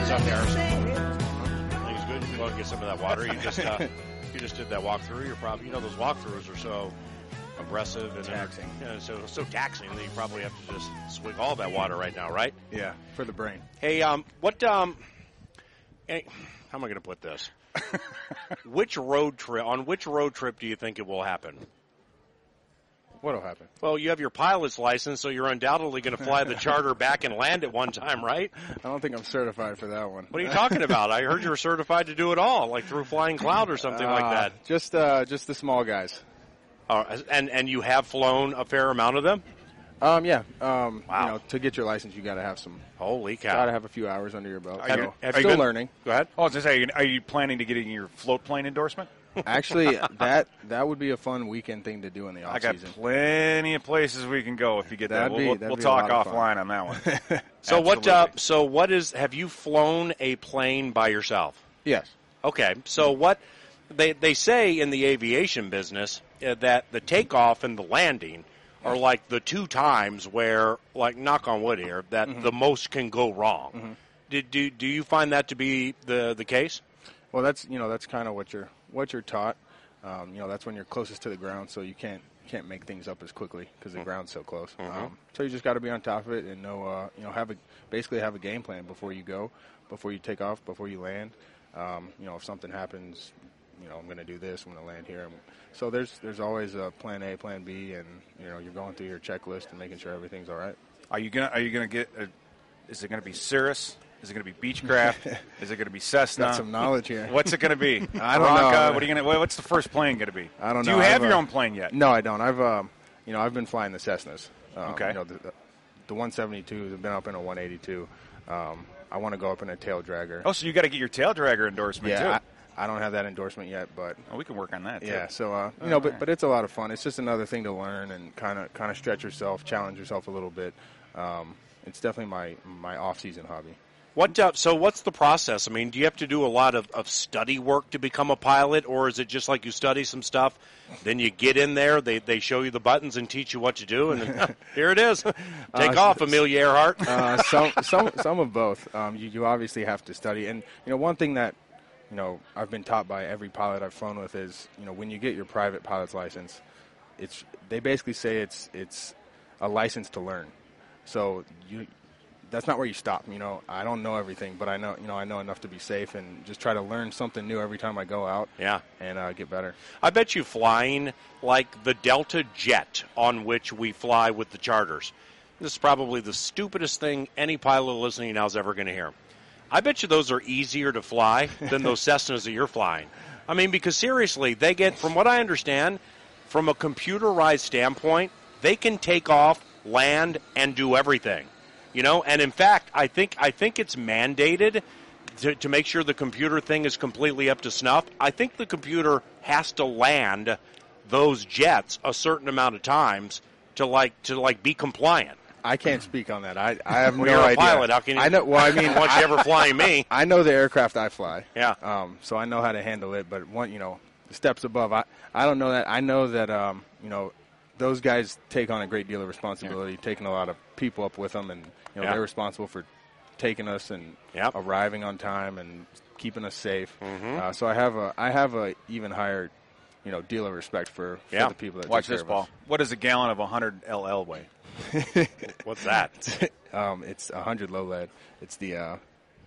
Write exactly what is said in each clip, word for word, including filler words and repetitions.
What's up, Harrison? Things good. You want to get some of that water? You just uh, you just did that walkthrough. You're probably you know those walkthroughs are so aggressive and taxing. You know, so so taxing that you probably have to just swig all that water right now, right? Yeah, for the brain. Hey, um, what um, hey, how am I going to put this? Which road trip on which road trip do you think it will happen? What'll happen? Well, you have your pilot's license, so you're undoubtedly going to fly the charter back and land at one time, right? I don't think I'm certified for that one. What are you talking about? I heard you were certified to do it all, like through Flying Cloud or something uh, like that. Just, uh, just the small guys. Uh, and and you have flown a fair amount of them? Um, yeah. Um, wow. You know, to get your license, you got to have some. Holy cow! Got to have a few hours under your belt. Are you, so, have still you been, learning. Go ahead. Oh, I was going to say, are you planning to get your float plane endorsement? Actually, that that would be a fun weekend thing to do in the off I got season. plenty of places we can go if you get that. That'd be- We'll, that'd we'll be a talk lot of offline on that one. So what? Uh, Absolutely. so what is? Have you flown a plane by yourself? Yes. Okay. So what? They they say in the aviation business uh, that the takeoff and the landing are like the two times where, like, knock on wood here, that Mm-hmm. the most can go wrong. Mm-hmm. Did do do you find that to be the the case? Well, that's you know that's kind of what you're what you're taught. Um, you know that's when you're closest to the ground, so you can't can't make things up as quickly because the ground's so close. Mm-hmm. Um, so you just got to be on top of it and know uh, you know have a basically have a game plan before you go, before you take off, before you land. Um, you know if something happens, you know I'm going to do this. I'm going to land here. So there's there's always a plan A, plan B, and you know you're going through your checklist and making sure everything's all right. Are you gonna Are you gonna get? A, is it gonna be Cirrus? Is it going to be Beechcraft? Is it going to be Cessna? Got some knowledge here. What's it going to be? I don't Rocca? know. What are you going to? What's the first plane going to be? I don't Do know. you have I've, your uh, own plane yet? No, I don't. I've um, you know I've been flying the Cessnas. Um, Okay. You know, the, the one seventy-twos have been up in a one eighty-two. Um, I want to go up in a tail dragger. Oh, so you got to get your tail dragger endorsement yeah. too. I, I don't have that endorsement yet, but oh, we can work on that. Too. yeah. So uh, you know, but but it's a lot of fun. It's just another thing to learn and kind of kind of stretch yourself, challenge yourself a little bit. Um, it's definitely my my off-season hobby. What? Uh, so what's the process? I mean, do you have to do a lot of, of study work to become a pilot, or is it just like you study some stuff, then you get in there, they they show you the buttons and teach you what to do, and then, here it is. Take Uh, off, Amelia Earhart. uh, some some some of both. Um, you, you obviously have to study, and you know one thing that you know I've been taught by every pilot I've flown with is you know when you get your private pilot's license, it's they basically say it's it's a license to learn. So you that's not where you stop. You know I don't know everything, but I know you know I know enough to be safe and just try to learn something new every time I go out. Yeah. and uh, get better. I bet you flying like the Delta jet on which we fly with the charters. This is probably the stupidest thing any pilot listening now is ever going to hear. I bet you those are easier to fly than those Cessnas that you're flying. I mean, because seriously, they get, from what I understand, from a computerized standpoint, they can take off, land, and do everything. You know, and in fact, I think I think it's mandated to, to make sure the computer thing is completely up to snuff. I think the computer has to land those jets a certain amount of times to like to like be compliant. I can't speak on that. I, I have Well, no you're a idea. pilot. How can you? I know. Well, I mean, once you ever flying me, I know the aircraft I fly. Yeah. Um, so I know how to handle it, but one, you know, the steps above, I, I don't know that. I know that, um, you know, those guys take on a great deal of responsibility, yeah. taking a lot of people up with them, and you know yeah. they're responsible for taking us and yep. arriving on time and keeping us safe. Mm-hmm. Uh, so I have a, I have a even higher, you know, deal of respect for, for yeah. the people that watch take care this of ball. us. What does a gallon of one hundred L L weigh? What's that? um, it's one hundred low lead. It's the uh,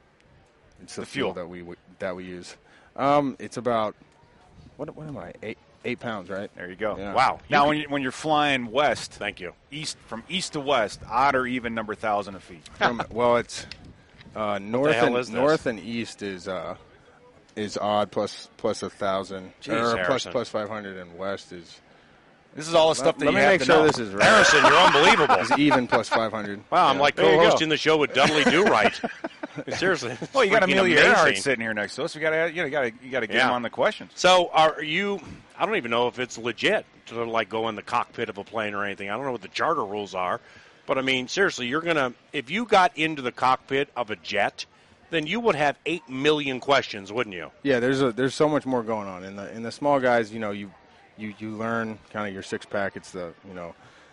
it's the, The fuel. fuel. that we that we use. Um, it's about what what am I eight eight pounds, right? There you go. Yeah. Wow. Now, You when, you, when you're flying west, Thank you. east from east to west, odd or even number thousand of feet. From, well, it's uh, north hell and is this? north and east is uh, is odd plus plus a thousand Jeez, or plus Harrison. plus five hundred, and west is. This is all the stuff Let, that let you me have make to sure know. this is right. Harrison, you're unbelievable. Is even plus five hundred. Wow, I'm Yeah. like There you go. co-hosting the show with Dudley Do Right. Seriously. Well, you got freaking Amelia Earhart amazing. sitting here next to us. We got to, you know, got to, you got to get Yeah. him on the questions. So, are you? I don't even know if it's legit to like go in the cockpit of a plane or anything. I don't know what the charter rules are, but I mean, seriously, you're gonna if you got into the cockpit of a jet, then you would have eight million questions, wouldn't you? Yeah, there's a there's so much more going on in the in the small guys. You know, you you you learn kind of your six pack. It's the you know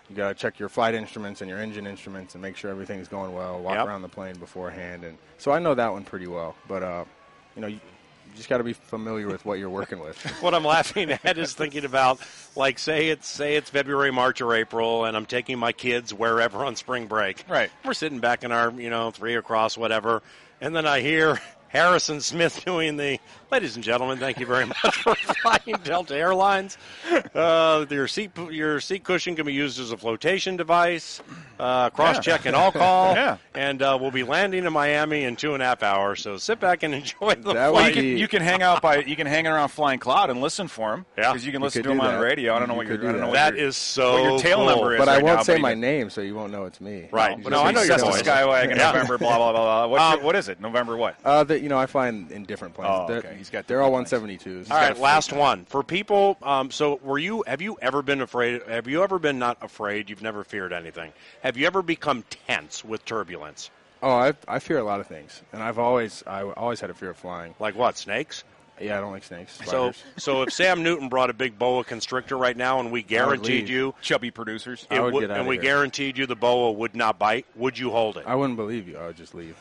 you got to check your flight instruments and your engine instruments and make sure everything's going well. Walk Yep. around the plane beforehand, and so I know that one pretty well. But uh, you know, you, you just got to be familiar with what you're working with. What I'm laughing at is thinking about, like, say it's say it's February, March, or April, and I'm taking my kids wherever on spring break. Right. We're sitting back in our, you know, three across, whatever, and then I hear Harrison Smith doing the, ladies and gentlemen, thank you very much for flying Delta Airlines. Uh, your seat your seat cushion can be used as a flotation device. Uh, cross-check and all call. Yeah. And uh, we'll be landing in Miami in two and a half hours. So sit back and enjoy the That Well, flight. you can, you can hang out by you can hang around Flying Cloud and listen for him. Yeah. because you can You listen could to him do on the that. radio. I don't know You what your could I do don't know that. what That your, is so what your tail cool. number is. But I right won't now, say but my you can- name, so you won't know it's me. Right. You No, just I say know your Cessna voice. Skyway, Yeah. November, blah blah blah blah. What's Um, your, what is it? November what? Uh, the, you know, I fly in, in different planes. Oh, They're, okay. He's got they're all different one seventy-twos. All got right, a last fleet. one for people. Um, so, were you? Have you ever been afraid? Have you ever been not afraid? You've never feared anything. Have you ever become tense with turbulence? Oh, I, I fear a lot of things, and I've always I always had a fear of flying. Like what? Snakes? Yeah, I don't like snakes. So, Spiders. so if Sam Newton brought a big boa constrictor right now, and we guaranteed leave. you, Chubby producers. it I would would- get and outta we here. guaranteed you the boa would not bite, would you hold it? I wouldn't believe you. I would just leave.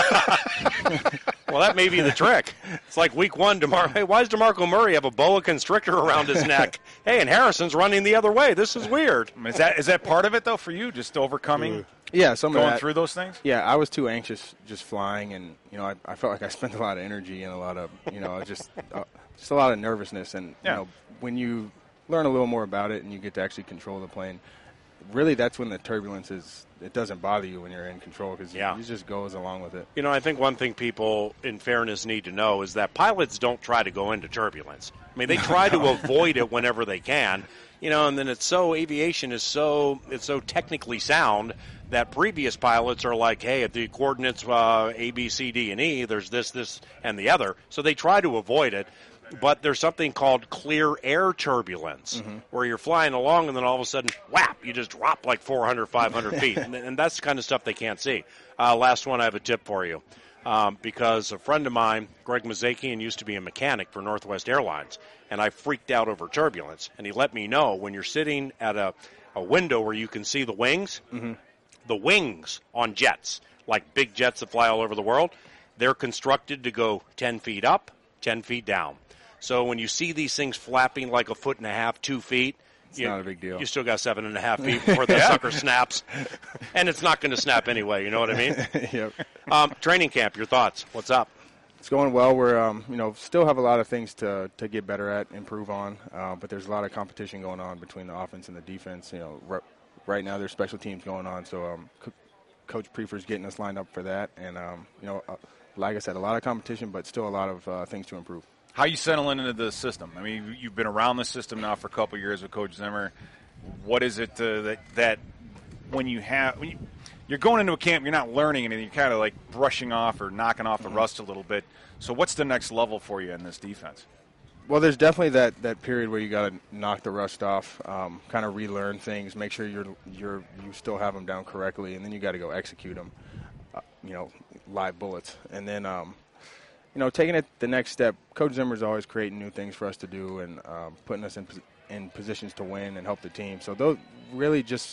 Well, that may be the trick. It's like week one, DeMar- hey, why does DeMarco Murray have a boa constrictor around his neck? Hey, and Harrison's running the other way. This is weird. Is that is that part of it though for you? Just overcoming, Yeah, some of going that. through those things. Yeah, I was too anxious just flying, and you know, I, I felt like I spent a lot of energy and a lot of, you know, just uh, just a lot of nervousness. And Yeah. you know, when you learn a little more about it and you get to actually control the plane, really, that's when the turbulence is. It doesn't bother you when you're in control because Yeah. it just goes along with it. You know, I think one thing people, in fairness, need to know is that pilots don't try to go into turbulence. I mean, they try to avoid it whenever they can. You know, and then it's so aviation is so it's so technically sound that previous pilots are like, hey, at the coordinates uh, A, B, C, D, and E, there's this, this, and the other. So they try to avoid it. But there's something called clear air turbulence, Mm-hmm. where you're flying along and then all of a sudden, whap, you just drop like four hundred, five hundred feet. And, and that's the kind of stuff they can't see. Uh, last one, I have a tip for you. Um, because a friend of mine, Greg Mazakian, used to be a mechanic for Northwest Airlines, and I freaked out over turbulence. And he let me know when you're sitting at a, a window where you can see the wings, Mm-hmm. the wings on jets, like big jets that fly all over the world, they're constructed to go ten feet up, ten feet down. So when you see these things flapping like a foot and a half, two feet, It's you, not a big deal. You still got seven and a half feet before the sucker snaps. And it's not going to snap anyway, you know what I mean? Yep. Um, training camp, your thoughts? What's up? It's going well. We're, um, you know, still have a lot of things to, to get better at, improve on. Uh, but there's a lot of competition going on between the offense and the defense. You know, r- right now there's special teams going on. So um, Co- Coach Prefer's getting us lined up for that. And, um, you know, uh, like I said, a lot of competition, but still a lot of uh, things to improve. How you settling into the system? I mean, you've been around the system now for a couple of years with Coach Zimmer. What is it uh, that that when you have when you, you're going into a camp, you're not learning anything. You're kind of like brushing off or knocking off the rust a little bit. So, what's the next level for you in this defense? Well, there's definitely that, that period where you got to knock the rust off, um, kind of relearn things, make sure you're you're you still have them down correctly, and then you got to go execute them. Uh, you know, live bullets, and then um, you know, taking it the next step. Coach Zimmer's always creating new things for us to do and um, putting us in pos- in positions to win and help the team. So those really just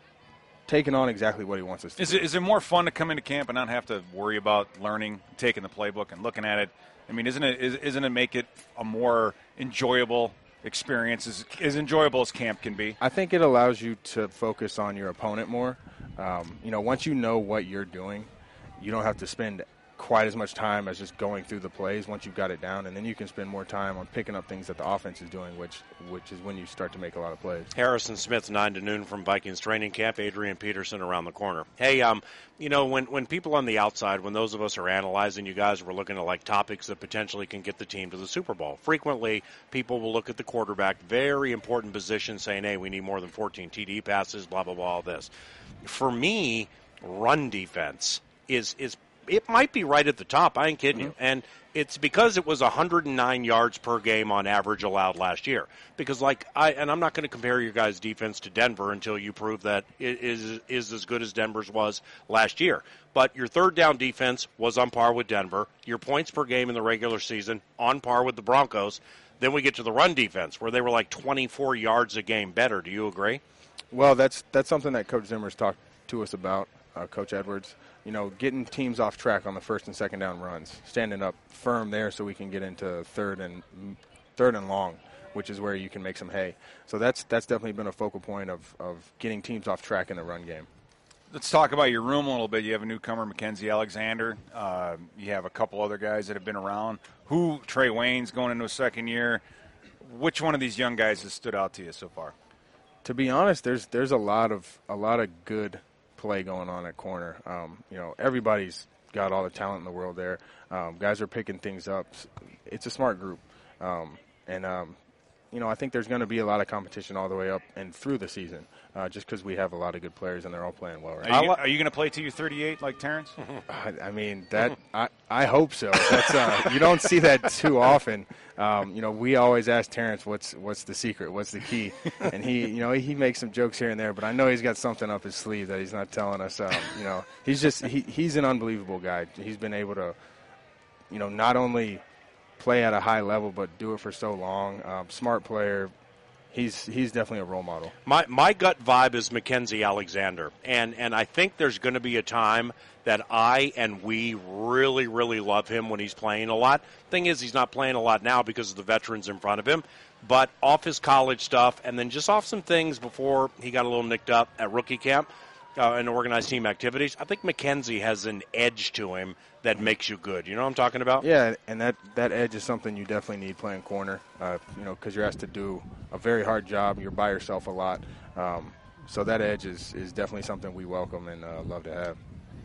taking on exactly what he wants us to Is do. it, is it more fun to come into camp and not have to worry about learning, taking the playbook and looking at it? I mean, isn't it is, isn't it make it a more enjoyable experience, as, as enjoyable as camp can be? I think it allows you to focus on your opponent more. Um, you know, once you know what you're doing, you don't have to spend quite as much time as just going through the plays once you've got it down, and then you can spend more time on picking up things that the offense is doing, which which is when you start to make a lot of plays. Harrison Smith, nine to noon from Vikings training camp. Adrian Peterson around the corner. Hey, um, you know, when, when people on the outside, when those of us are analyzing you guys, we're looking at like topics that potentially can get the team to the Super Bowl. Frequently, people will look at the quarterback, very important position, saying, hey, we need more than fourteen T D passes, blah, blah, blah, all this. For me, run defense is is it might be right at the top. I ain't kidding you. And it's because it was one hundred nine yards per game on average allowed last year. Because, like, I and I'm not going to compare your guys' defense to Denver until you prove that it is is as good as Denver's was last year. But your third down defense was on par with Denver. Your points per game in the regular season on par with the Broncos. Then we get to the run defense where they were like twenty-four yards a game better. Do you agree? Well, that's that's something that Coach Zimmer's talked to us about, uh, Coach Edwards. You know, getting teams off track on the first and second down runs, standing up firm there so we can get into third and third and long, which is where you can make some hay. So that's that's definitely been a focal point of, of getting teams off track in the run game. Let's talk about your room a little bit. You have a newcomer, Mackenzie Alexander. Uh, you have a couple other guys that have been around. Who, Trey Wayne's going into a second year. Which one of these young guys has stood out to you so far? To be honest, there's there's a lot of a lot of good play going on at corner. Um, you know, everybody's got all the talent in the world there. Um, guys are picking things up. It's a smart group, um, and um, you know, I think there's going to be a lot of competition all the way up and through the season, uh, just because we have a lot of good players and they're all playing well right now. Are you, now. are you going to play till you're thirty-eight like Terrence? I, I mean, that I, I hope so. That's uh, you don't see that too often. Um, you know, we always ask Terrence, what's what's the secret, what's the key, and he, you know, he makes some jokes here and there, but I know he's got something up his sleeve that he's not telling us. Um, you know, he's just he, he's an unbelievable guy. He's been able to, you know, not only play at a high level, but do it for so long. Um, smart player. He's he's definitely a role model. My my gut vibe is Mackenzie Alexander, and and I think there's going to be a time that I and we really really love him when he's playing a lot. Thing is, he's not playing a lot now because of the veterans in front of him, but off his college stuff, and then just off some things before he got a little nicked up at rookie camp uh, and organized team activities. I think Mackenzie has an edge to him that makes you good. You know what I'm talking about? Yeah, and that, that edge is something you definitely need playing corner, uh, you know, because you're asked to do a very hard job. You're by yourself a lot. Um, so that edge is, is definitely something we welcome and uh, love to have.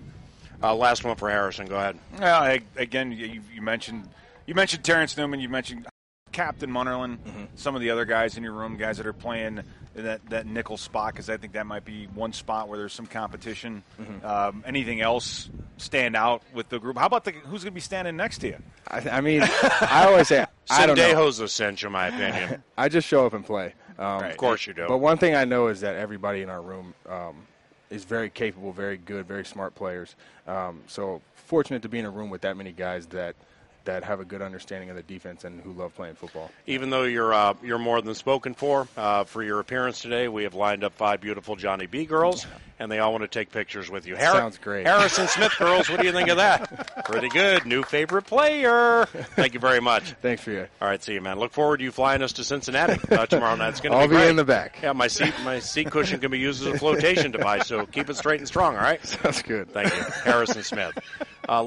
Uh, last one for Harrison. Go ahead. Well, I, again, you, you mentioned you mentioned Terrence Newman. You mentioned Captain Munnerlyn. Mm-hmm. Some of the other guys in your room, guys that are playing that, that nickel spot, because I think that might be one spot where there's some competition. Mm-hmm. Um, anything else stand out with the group? How about the who's going to be standing next to you? I, I mean, I always say I don't know. Sendejo's a cinch, in my opinion. I just show up and play. Um, right. Of course you do. But one thing I know is that everybody in our room um, is very capable, very good, very smart players. Um, so fortunate to be in a room with that many guys that that have a good understanding of the defense and who love playing football. Even though you're uh, you're more than spoken for uh, for your appearance today, we have lined up five beautiful Johnny B girls, and they all want to take pictures with you. Har- Sounds great. Harrison Smith girls, what do you think of that? Pretty good. New favorite player. Thank you very much. Thanks for you. All right, see you, man. Look forward to you flying us to Cincinnati uh, tomorrow night. It's going to I'll be great. be in the back. Yeah, my seat my seat cushion can be used as a flotation device, so keep it straight and strong, all right? Sounds good. Thank you. Harrison Smith.